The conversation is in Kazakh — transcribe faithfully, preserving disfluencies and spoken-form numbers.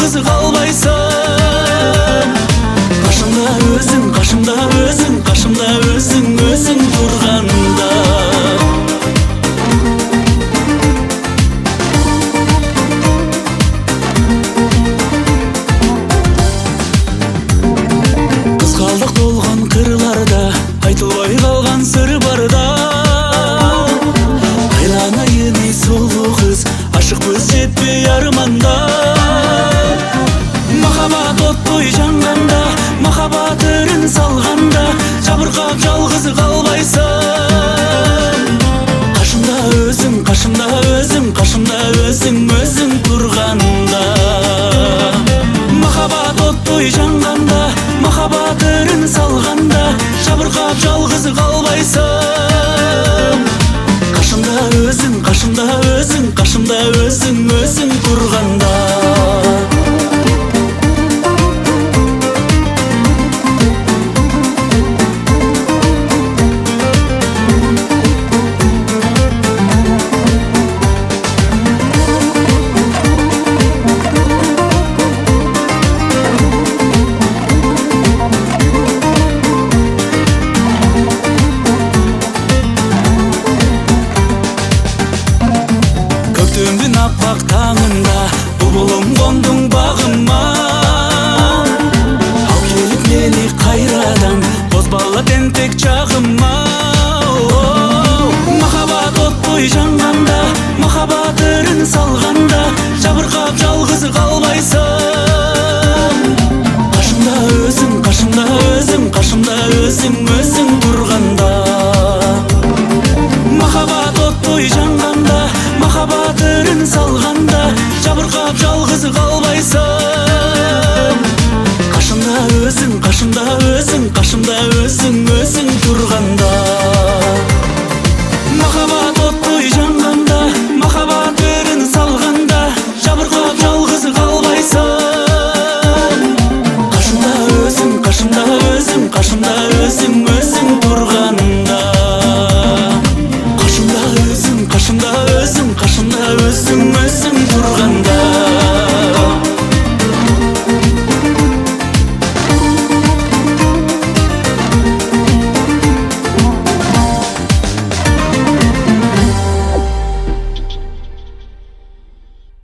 жалғыз қалбайсың. Қашымда өзің, қашымда өзің, қашымда өзің, өзің тұрғанда. Қызғалдақ толған қырларда, айтылмай қалған сыр барда. Айланайын ей сұлу қыз, ашықпыз жетпей арманда. Махаббат оттой жанғанда, махаббат өрін салғанда, жабырқап жалғыз қалбайсың. Қашымда өзің, қашымда өзің, қашымда өзің, өзің тұрғанда. Махаббат оттой жанғанда, махаббат өрін салғанда, жабырқап жалғыз қалбайсың. Қашымда өзің, қашымда өзің, қашымда өзің, өзің тұрғанда. Көктемдің аппақ таңында бұлбұлым қондың бағыма. Ал келіп мені қайрадан қозбала тентек жағыма. Махаббат оттой жанғанда, махаббат өрін салғанда, жабырқап жалғыз қалбайсың. Қашымда өзің, қашымда өзің, қашымда өзің, өзің тұрғанда. Махаббат оттой жанғанда, махаббат өрін салғанда, жабырқап жалғыз қалбайсың.